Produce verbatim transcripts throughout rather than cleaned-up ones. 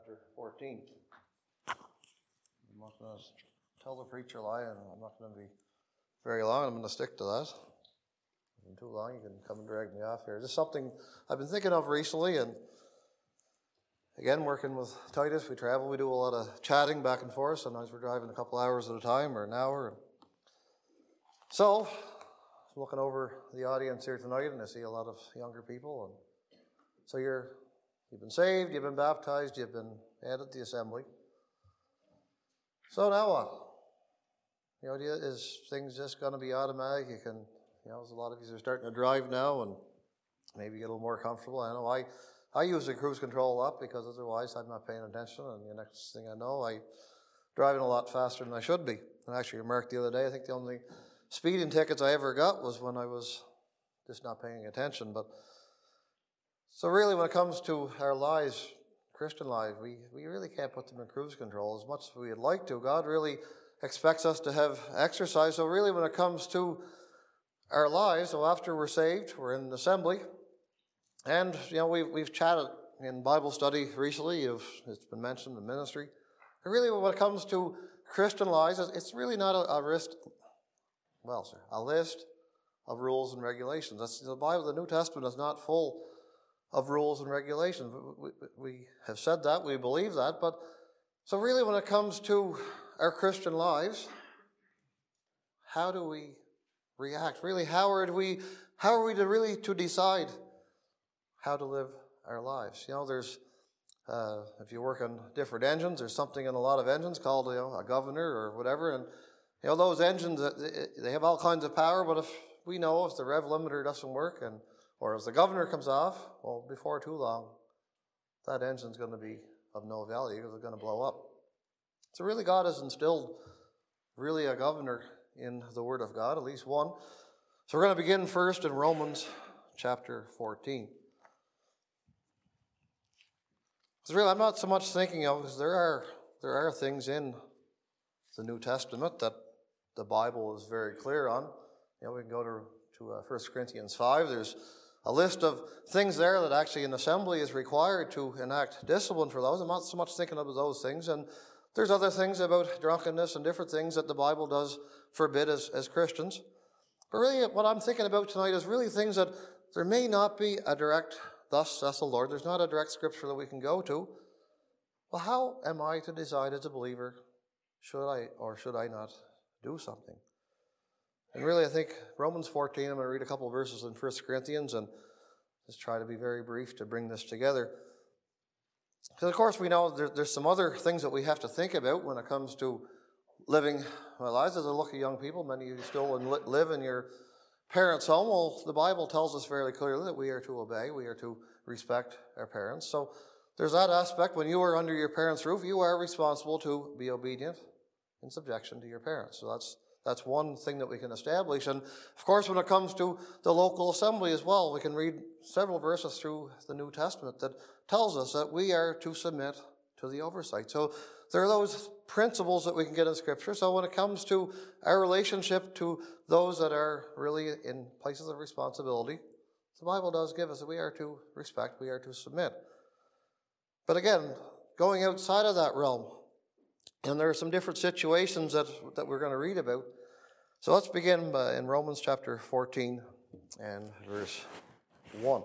chapter fourteen. I'm not going to tell the preacher a lie, and I'm not going to be very long. I'm going to stick to that. If I'm too long, you can come and drag me off here. Just something I've been thinking of recently, and again, working with Titus, we travel, we do a lot of chatting back and forth. Sometimes we're driving a couple hours at a time or an hour. So, looking over the audience here tonight, and I see a lot of younger people. And so you're, you've been saved, you've been baptized, you've been added to the assembly. So now what? You know, is things just going to be automatic? You can, you know, there's a lot of you are starting to drive now and maybe get a little more comfortable. I know I, I use the cruise control a lot because otherwise I'm not paying attention, and the next thing I know, I'm driving a lot faster than I should be. And actually, I remarked the other day, I think the only speeding tickets I ever got was when I was just not paying attention. But so really, when it comes to our lives, Christian lives, we, we really can't put them in cruise control as much as we'd like to. God really expects us to have exercise. So really, when it comes to our lives, so after we're saved, we're in assembly, and you know we've we've chatted in Bible study recently. It's been mentioned in ministry. And really, when it comes to Christian lives, it's really not a, a list. Well, sir, a list of rules and regulations. That's the Bible. The New Testament is not full of rules and regulations. We, we have said that, we believe that, but so really when it comes to our Christian lives, how do we react? Really, how are we, how are we to really to decide how to live our lives? You know, there's, uh, if you work on different engines, there's something in a lot of engines called, you know, a governor or whatever, and you know, those engines, they have all kinds of power, but if we know if the rev limiter doesn't work and or if the governor comes off, well, before too long, that engine's going to be of no value because it's going to blow up. So really, God has instilled really a governor in the Word of God, at least one. So we're going to begin first in Romans chapter fourteen. Because really, I'm not so much thinking of, because there are, there are things in the New Testament that the Bible is very clear on. You know, we can go to, to uh, First Corinthians five. There's a list of things there that actually an assembly is required to enact discipline for those. I'm not so much thinking of those things. And there's other things about drunkenness and different things that the Bible does forbid as, as Christians. But really what I'm thinking about tonight is really things that there may not be a direct, thus saith the Lord. There's not a direct scripture that we can go to. Well, how am I to decide as a believer, should I or should I not do something? And really, I think Romans fourteen, I'm going to read a couple of verses in First Corinthians and just try to be very brief to bring this together. Because, of course, we know there, there's some other things that we have to think about when it comes to living our lives. As I look at young people, many of you still live in your parents' home. Well, the Bible tells us very clearly that we are to obey, we are to respect our parents. So there's that aspect. When you are under your parents' roof, you are responsible to be obedient in subjection to your parents. So that's That's one thing that we can establish. And, of course, when it comes to the local assembly as well, we can read several verses through the New Testament that tells us that we are to submit to the oversight. So there are those principles that we can get in Scripture. So when it comes to our relationship to those that are really in places of responsibility, the Bible does give us that we are to respect, we are to submit. But again, going outside of that realm, and there are some different situations that, that we're going to read about. So let's begin by, in Romans chapter fourteen and verse one.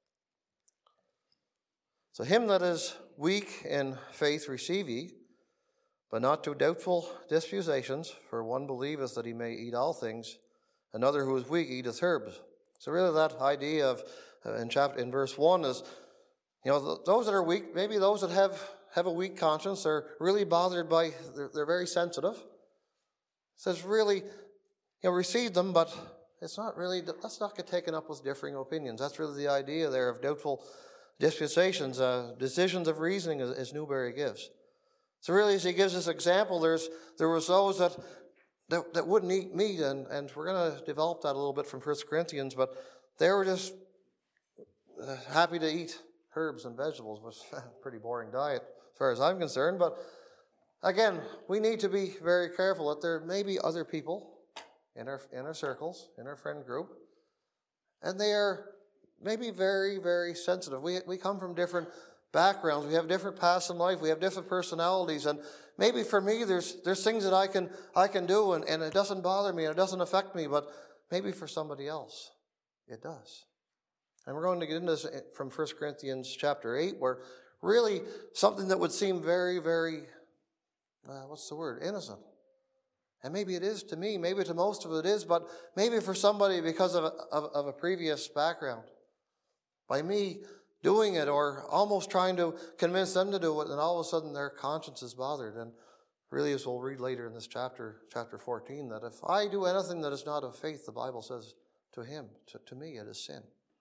So him that is weak in faith receive ye, but not to doubtful disputations, for one believeth that he may eat all things, another who is weak eateth herbs. So really that idea of uh, in chapter in verse one is, you know, those that are weak, maybe those that have have a weak conscience, they're really bothered by, they're, they're very sensitive. It says really, you know, receive them, but it's not really, let's not get taken up with differing opinions. That's really the idea there of doubtful disputations, uh, decisions of reasoning, as, as Newberry gives. So really, as he gives this example, there's there was those that that, that wouldn't eat meat, and, and we're going to develop that a little bit from First Corinthians, but they were just uh, happy to eat herbs and vegetables, which is a pretty boring diet as far as I'm concerned. But again, we need to be very careful that there may be other people in our in our circles, in our friend group, and they are maybe very, very sensitive. We we come from different backgrounds, we have different paths in life, we have different personalities, and maybe for me there's there's things that I can I can do and, and it doesn't bother me and it doesn't affect me, but maybe for somebody else it does. And we're going to get into this from First Corinthians chapter eight, where really something that would seem very, very, uh, what's the word, innocent. And maybe it is to me, maybe to most of it is, but maybe for somebody because of a, of, of a previous background. By me doing it or almost trying to convince them to do it, and all of a sudden their conscience is bothered. And really, as we'll read later in this chapter, chapter fourteen, that if I do anything that is not of faith, the Bible says to him, to, to me, it is sin.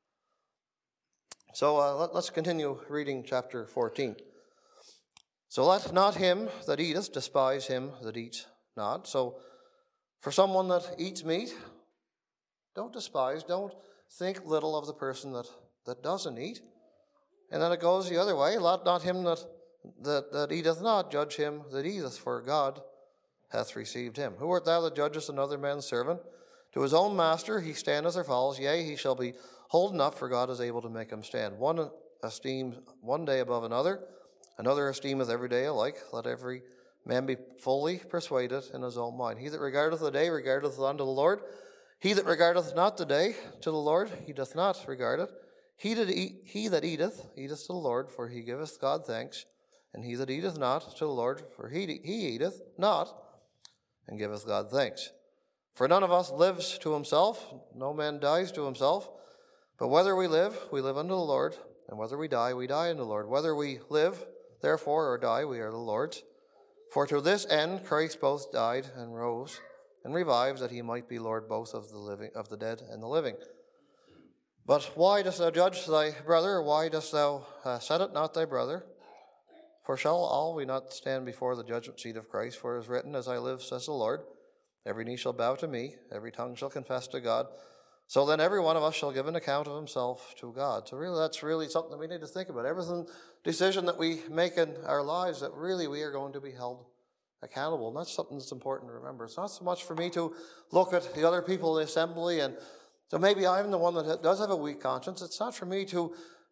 So uh, let, let's continue reading chapter fourteen. So let not him that eateth despise him that eats not. So for someone that eats meat, don't despise, don't think little of the person that, that doesn't eat. And then it goes the other way. Let not him that, that, that eateth not judge him that eateth, for God hath received him. Who art thou that judgest another man's servant? To his own master he standeth or falls, yea, he shall be holden up, for God is able to make him stand. One esteemed one day above another, another esteemeth every day alike. Let every man be fully persuaded in his own mind. He that regardeth the day regardeth unto the Lord. He that regardeth not the day to the Lord, he doth not regard it. He that, eat, he that eateth, eateth to the Lord, for he giveth God thanks. And he that eateth not to the Lord, for he, he eateth not, and giveth God thanks. For none of us lives to himself, no man dies to himself. But whether we live, we live unto the Lord, and whether we die, we die unto the Lord. Whether we live, therefore, or die, we are the Lord's. For to this end Christ both died and rose and revived, that he might be Lord both of the living, of the dead and the living. But why dost thou judge thy brother, or why dost thou uh, set it not thy brother? For shall all we not stand before the judgment seat of Christ? For it is written, As I live, says the Lord, every knee shall bow to me, every tongue shall confess to God. So then every one of us shall give an account of himself to God. So really, that's really something that we need to think about. Every decision that we make in our lives, that really we are going to be held accountable. And that's something that's important to remember. It's not so much for me to look at the other people in the assembly, and so maybe I'm the one that does have a weak conscience. It's not for me to,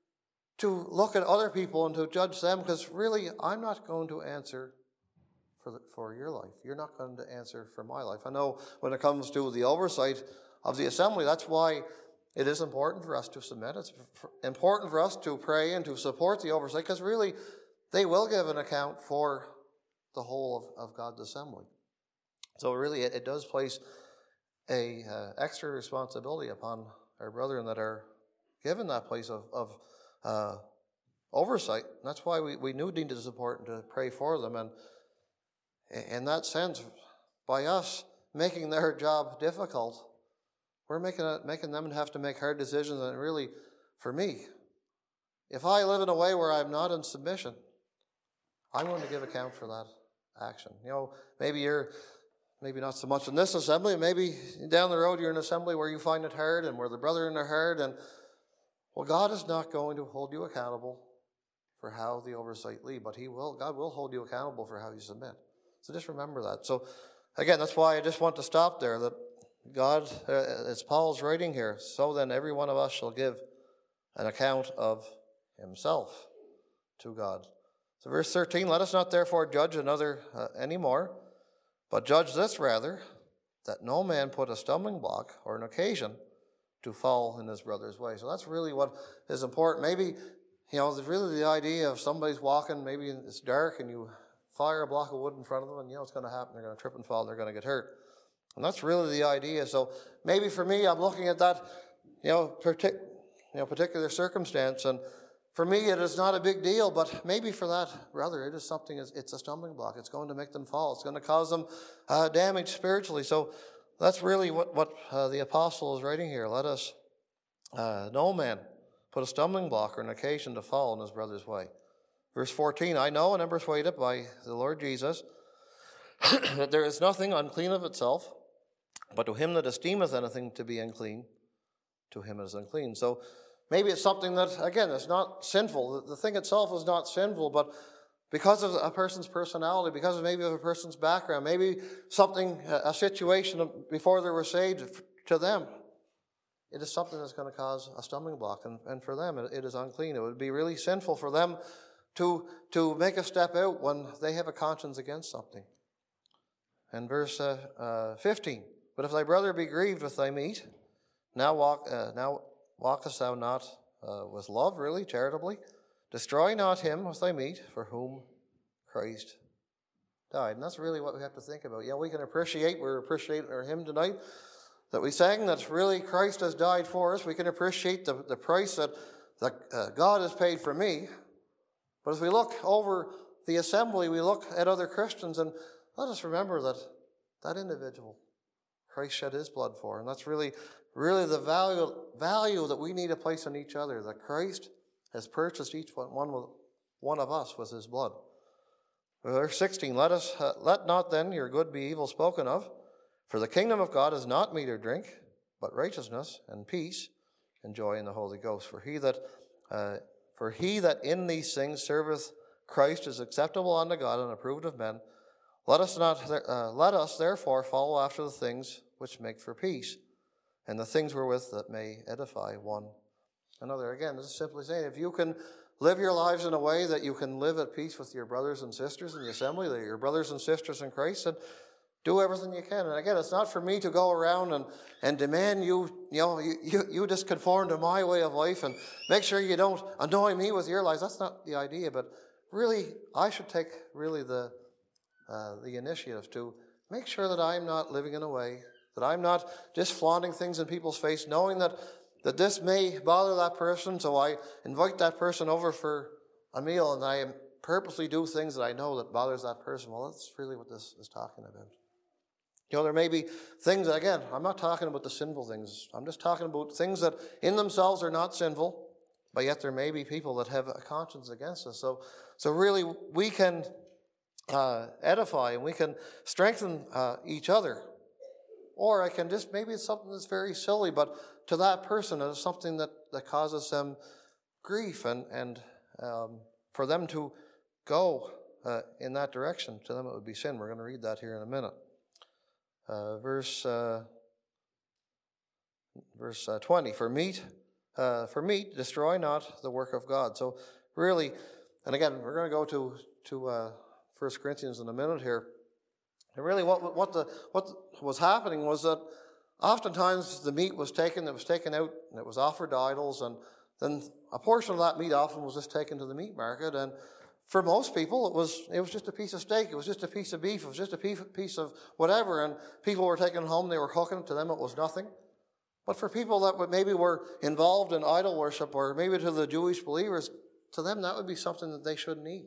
to look at other people and to judge them, because really I'm not going to answer for, the, for your life. You're not going to answer for my life. I know when it comes to the oversight of the assembly, that's why it is important for us to submit. It's important for us to pray and to support the oversight, because really they will give an account for the whole of, of God's assembly. So really it, it does place a uh, extra responsibility upon our brethren that are given that place of, of uh, oversight. And that's why we, we do need to support and to pray for them. And in that sense, by us making their job difficult, we're making it, making them have to make hard decisions. And really, for me, if I live in a way where I'm not in submission, I'm going to give account for that action. You know, maybe you're, maybe not so much in this assembly, maybe down the road you're in an assembly where you find it hard and where the brethren are hard, and well, God is not going to hold you accountable for how the oversight lead, but He will. God will hold you accountable for how you submit. So just remember that. So again, that's why I just want to stop there. That God, uh, as Paul's writing here, so then every one of us shall give an account of himself to God. So verse thirteen, let us not therefore judge another uh, anymore, but judge this rather, that no man put a stumbling block or an occasion to fall in his brother's way. So that's really what is important. Maybe, you know, there's really the idea of somebody's walking, maybe it's dark, and you fire a block of wood in front of them, and you know what's going to happen. They're going to trip and fall, and they're going to get hurt. And that's really the idea. So maybe for me, I'm looking at that, you know, partic- you know, particular circumstance, and for me, it is not a big deal, but maybe for that brother, it is something, it's a stumbling block. It's going to make them fall. It's going to cause them uh, damage spiritually. So that's really what, what uh, the apostle is writing here. Let us, uh, no man, put a stumbling block or an occasion to fall in his brother's way. Verse fourteen, I know and am persuaded by the Lord Jesus that there is nothing unclean of itself, but to him that esteemeth anything to be unclean, to him it is unclean. So maybe it's something that, again, is not sinful. The thing itself is not sinful, but because of a person's personality, because of maybe of a person's background, maybe something, a situation before they were saved to them, it is something that's going to cause a stumbling block. And, and for them, it, it is unclean. It would be really sinful for them to, to make a step out when they have a conscience against something. And verse uh, uh, fifteen, but if thy brother be grieved with thy meat, now walk, uh, now walkest thou not uh, with love, really, charitably? Destroy not him with thy meat, for whom Christ died. And that's really what we have to think about. Yeah, we can appreciate, we're appreciating our hymn tonight, that we sang that really Christ has died for us. We can appreciate the, the price that, that uh, God has paid for me. But as we look over the assembly, we look at other Christians, and let us remember that that individual, Christ shed his blood for. And that's really, really the value, value that we need to place on each other, that Christ has purchased each one, one, with, one of us with his blood. Verse sixteen, let us uh, let not then your good be evil spoken of, for the kingdom of God is not meat or drink, but righteousness and peace and joy in the Holy Ghost. For he that uh, for he that in these things serveth Christ is acceptable unto God and approved of men. Let us not uh, let us therefore follow after the things which make for peace, and the things wherewith that may edify one another. Again, this is simply saying, if you can live your lives in a way that you can live at peace with your brothers and sisters in the assembly, that your brothers and sisters in Christ, and do everything you can. And again, it's not for me to go around and, and demand you, you know, you, you, you just conform to my way of life and make sure you don't annoy me with your lives. That's not the idea, but really, I should take really the uh, the initiative to make sure that I'm not living in a way, that I'm not just flaunting things in people's face, knowing that, that this may bother that person, so I invite that person over for a meal and I purposely do things that I know that bothers that person. Well, that's really what this is talking about. You know, there may be things, again, I'm not talking about the sinful things. I'm just talking about things that in themselves are not sinful, but yet there may be people that have a conscience against us. So, so really, we can uh, edify and we can strengthen uh, each other. Or I can just, maybe it's something that's very silly, but to that person it is something that, that causes them grief, and, and um, for them to go uh, in that direction, to them it would be sin. We're going to read that here in a minute. Uh, verse uh, verse uh, twenty, for meat, uh, for meat, destroy not the work of God. So really, and again, we're going to go to to uh, First Corinthians in a minute here. And really, what what the what was happening was that oftentimes the meat was taken, it was taken out, and it was offered to idols, and then a portion of that meat often was just taken to the meat market. And for most people, it was it was just a piece of steak, it was just a piece of beef, it was just a piece of whatever, and people were taking it home, they were cooking it, to them it was nothing. But for people that maybe were involved in idol worship, or maybe to the Jewish believers, to them that would be something that they shouldn't eat.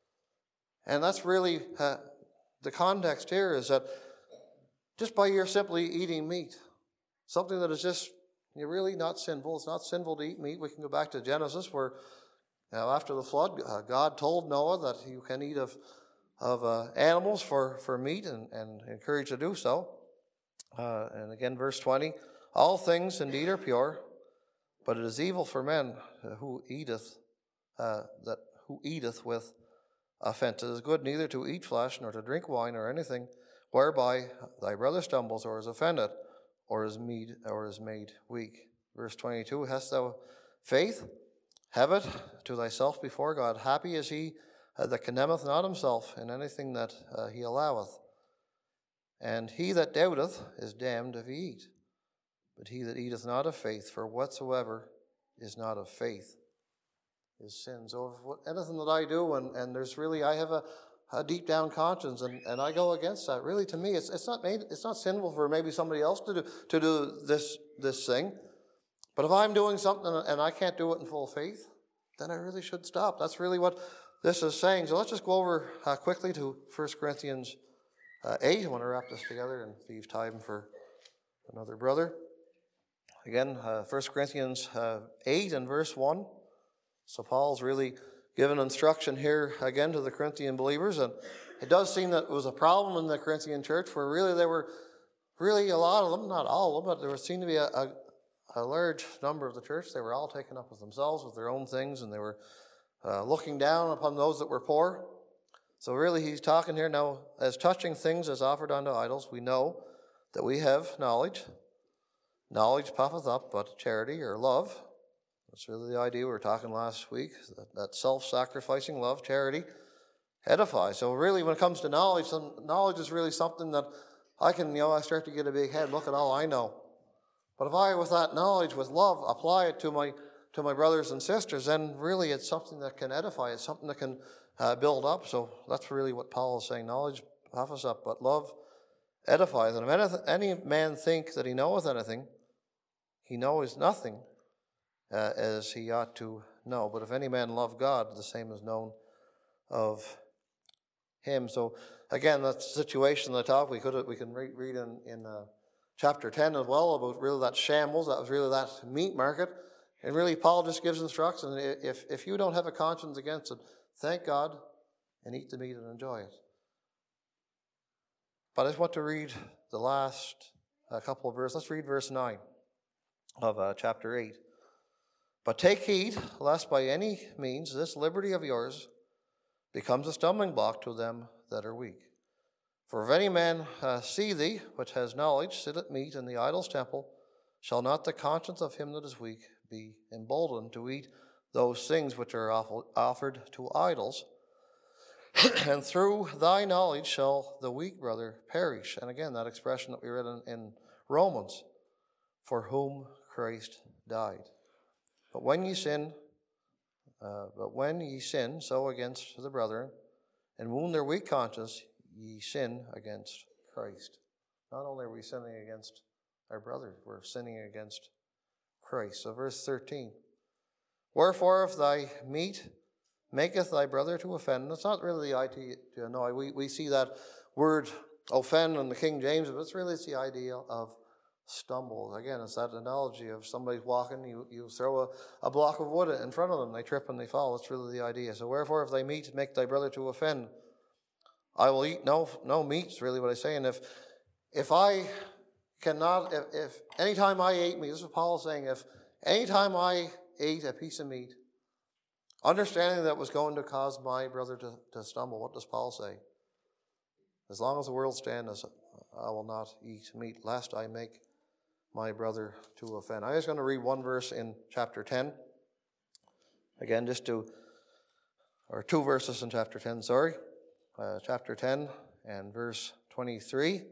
And that's really uh, the context here, is that just by your simply eating meat, something that is just you're really not sinful, it's not sinful to eat meat. We can go back to Genesis where, you know, after the flood, uh, God told Noah that you can eat of of uh, animals for, for meat, and, and encouraged to do so. Uh, and again, verse twenty, all things indeed are pure, but it is evil for men who eateth uh, that who eateth with offense. It is good neither to eat flesh nor to drink wine or anything whereby thy brother stumbles or is offended or is made or is made weak. Verse twenty-two, hast thou faith? Have it to thyself before God. Happy is he uh, that condemneth not himself in anything that uh, he alloweth. And he that doubteth is damned if he eat. But he that eateth not of faith, for whatsoever is not of faith is sin. So if what, anything that I do, and, and there's really, I have a, a deep down conscience, and, and I go against that. Really, to me, it's it's not made, it's not sinful for maybe somebody else to do to do this this thing. But if I'm doing something and I can't do it in full faith, then I really should stop. That's really what this is saying. So let's just go over uh, quickly to First Corinthians uh, eight. I want to wrap this together and leave time for another brother. Again, uh, First Corinthians uh, eight and verse one. So Paul's really given instruction here again to the Corinthian believers. And it does seem that it was a problem in the Corinthian church where really there were really a lot of them, not all of them, but there seemed to be a, a A large number of the church, they were all taken up with themselves, with their own things, and they were uh, looking down upon those that were poor. So really he's talking here now, as touching things as offered unto idols, we know that we have knowledge. Knowledge puffeth up, but charity or love, That's really the idea we were talking last week, that, that self-sacrificing love, charity, edifies. So really when it comes to knowledge, some, knowledge is really something that I can, you know, I start to get a big head, look at all I know. But if I, with that knowledge, with love, apply it to my to my brothers and sisters, then really it's something that can edify, it's something that can uh, build up. So that's really what Paul is saying. Knowledge puffeth us up, but love edifies. And if any man think that he knoweth anything, he knows nothing uh, as he ought to know. But if any man love God, the same is known of him. So again, that's the situation that I talk. We could we can read, read in, in uh, chapter ten as well about really that shambles. That was really that meat market. And really, Paul just gives instructions. If, if you don't have a conscience against it, thank God and eat the meat and enjoy it. But I just want to read the last uh, couple of verses. Let's read verse nine of uh, chapter eight. But take heed, lest by any means this liberty of yours becomes a stumbling block to them that are weak. For if any man uh, see thee, which has knowledge, sit at meat in the idol's temple, shall not the conscience of him that is weak be emboldened to eat those things which are offered to idols? And through thy knowledge shall the weak brother perish. And again, that expression that we read in, in Romans, for whom Christ died. But when ye sin, uh, but when ye sin so against the brethren, and wound their weak conscience, ye sin against Christ. Not only are we sinning against our brothers, we're sinning against Christ. So verse thirteen. Wherefore if thy meat maketh thy brother to offend, it's not really the idea to annoy. We, we see that word offend in the King James, but it's really it's the idea of stumble. Again, it's that analogy of somebody's walking, you, you throw a, a block of wood in front of them, they trip and they fall. That's really the idea. So wherefore if thy meat make thy brother to offend, I will eat no no meat, is really what I say. And if if I cannot, if, if anytime I ate meat, this is what Paul is saying, if anytime I ate a piece of meat, understanding that was going to cause my brother to, to stumble, what does Paul say? As long as the world stands, I will not eat meat, lest I make my brother to offend. I'm just going to read one verse in chapter ten. Again, just to, or two verses in chapter ten, sorry. Uh, chapter ten and verse twenty-three.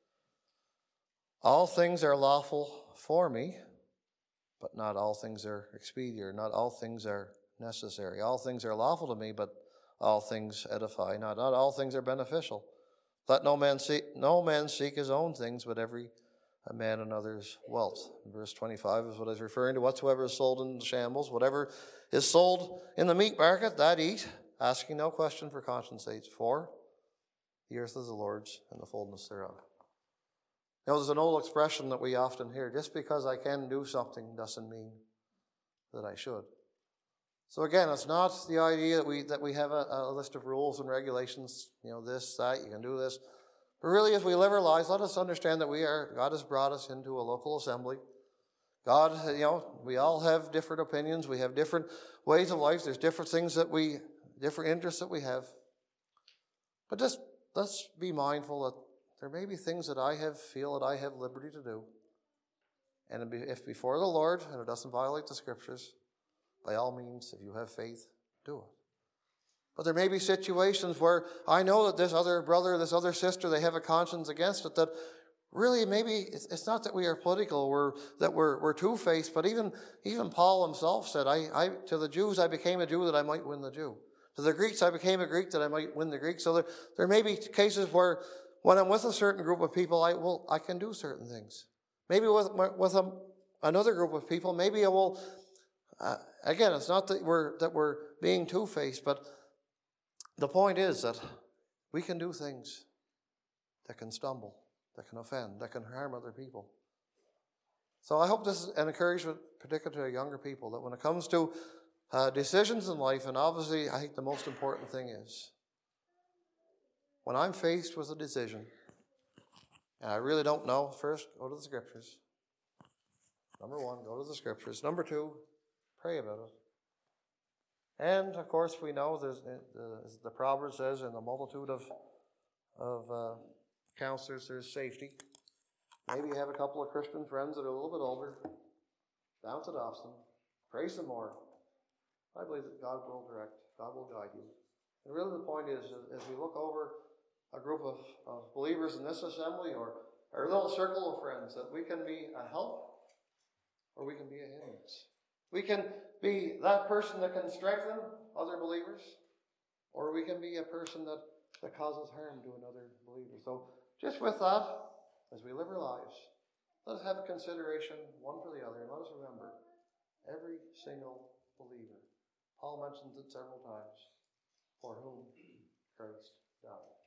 All things are lawful for me, but not all things are expedient, not all things are necessary. All things are lawful to me, but all things edify not. Not all things are beneficial. Let no man seek, no man seek his own things, but every a man another's wealth. And verse twenty-five is what I was referring to. Whatsoever is sold in the shambles, whatever is sold in the meat market, that eat, asking no question for conscience sake. For the earth is the Lord's and the fullness thereof. You know, there's an old expression that we often hear, just because I can do something doesn't mean that I should. So again, it's not the idea that we that we have a, a list of rules and regulations, you know, this, that, you can do this. But really, as we live our lives, let us understand that we are, God has brought us into a local assembly. God, you know, we all have different opinions. We have different ways of life. There's different things that we, different interests that we have. But just let's be mindful that there may be things that I have feel that I have liberty to do. And if before the Lord, and it doesn't violate the Scriptures, by all means, if you have faith, do it. But there may be situations where I know that this other brother, this other sister, they have a conscience against it, that really maybe it's not that we are political, we're, that we're, we're two-faced, but even, even Paul himself said, I, I, to the Jews I became a Jew that I might win the Jew. To the Greeks I became a Greek that I might win the Greek. So there, there may be cases where when I'm with a certain group of people, I will I can do certain things. Maybe with, with a, another group of people, maybe I will... Uh, again, it's not that we're that we're being two-faced, but the point is that we can do things that can stumble, that can offend, that can harm other people. So I hope this is an encouragement, particularly to younger people, that when it comes to uh, decisions in life, and obviously I think the most important thing is, when I'm faced with a decision, and I really don't know, first, go to the Scriptures. Number one, go to the Scriptures. Number two, pray about it. And, of course, we know, there's, uh, the Proverbs says, in the multitude of, of uh, counselors, there's safety. Maybe you have a couple of Christian friends that are a little bit older. Bounce it off them. pray some more. I believe that God will direct, God will guide you. And really the point is, as we look over a group of, of believers in this assembly or our little circle of friends, that we can be a help or we can be a hindrance. We can be that person that can strengthen other believers, or we can be a person that, that causes harm to another believer. So just with that, as we live our lives, let us have consideration one for the other, and let us remember every single believer. Paul mentions it several times, for whom Christ died.